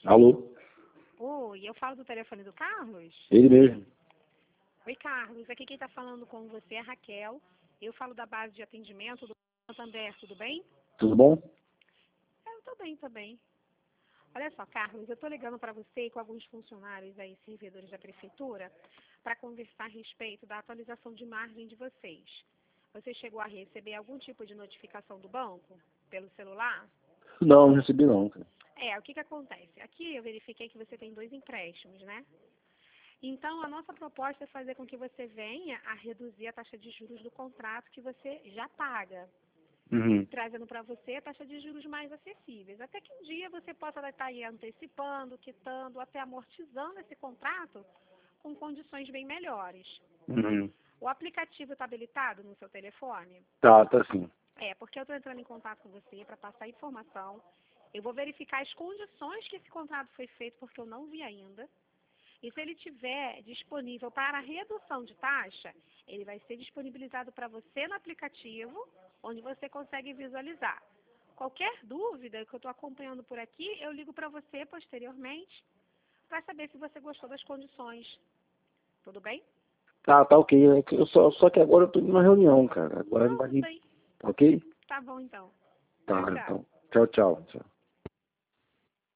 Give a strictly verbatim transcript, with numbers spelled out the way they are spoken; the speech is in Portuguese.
Alô? Oi, eu falo do telefone do Carlos? Ele mesmo. Oi, Carlos. Aqui quem está falando com você é a Raquel. Eu falo da base de atendimento do Santander, tudo bem? Tudo bom? É, eu tô bem, tô bem. Olha só, Carlos, eu tô ligando para você e com alguns funcionários aí, servidores da prefeitura, para conversar a respeito da atualização de margem de vocês. Você chegou a receber algum tipo de notificação do banco pelo celular? Não, não recebi não, cara. É, o que que acontece? Aqui eu verifiquei que você tem dois empréstimos, né? Então, a nossa proposta é fazer com que você venha a reduzir a taxa de juros do contrato que você já paga, Uhum. trazendo para você a taxa de juros mais acessíveis. Até que um dia você possa estar aí antecipando, quitando, até amortizando esse contrato com condições bem melhores. Uhum. O aplicativo está habilitado no seu telefone? Tá, tá sim. É, porque eu estou entrando em contato com você para passar informação. Eu vou verificar as condições que esse contrato foi feito, porque eu não vi ainda. E se ele tiver disponível para a redução de taxa, ele vai ser disponibilizado para você no aplicativo, onde você consegue visualizar. Qualquer dúvida que eu estou acompanhando por aqui, eu ligo para você posteriormente, para saber se você gostou das condições. Tudo bem? Tá, tá ok. É que eu só, só que agora eu tô indo numa reunião, cara. Agora não Não, vai tudo vir. bem. Tá ok? Tá bom então. Tá, Tchau, tchau. então. Tchau, tchau. Tchau.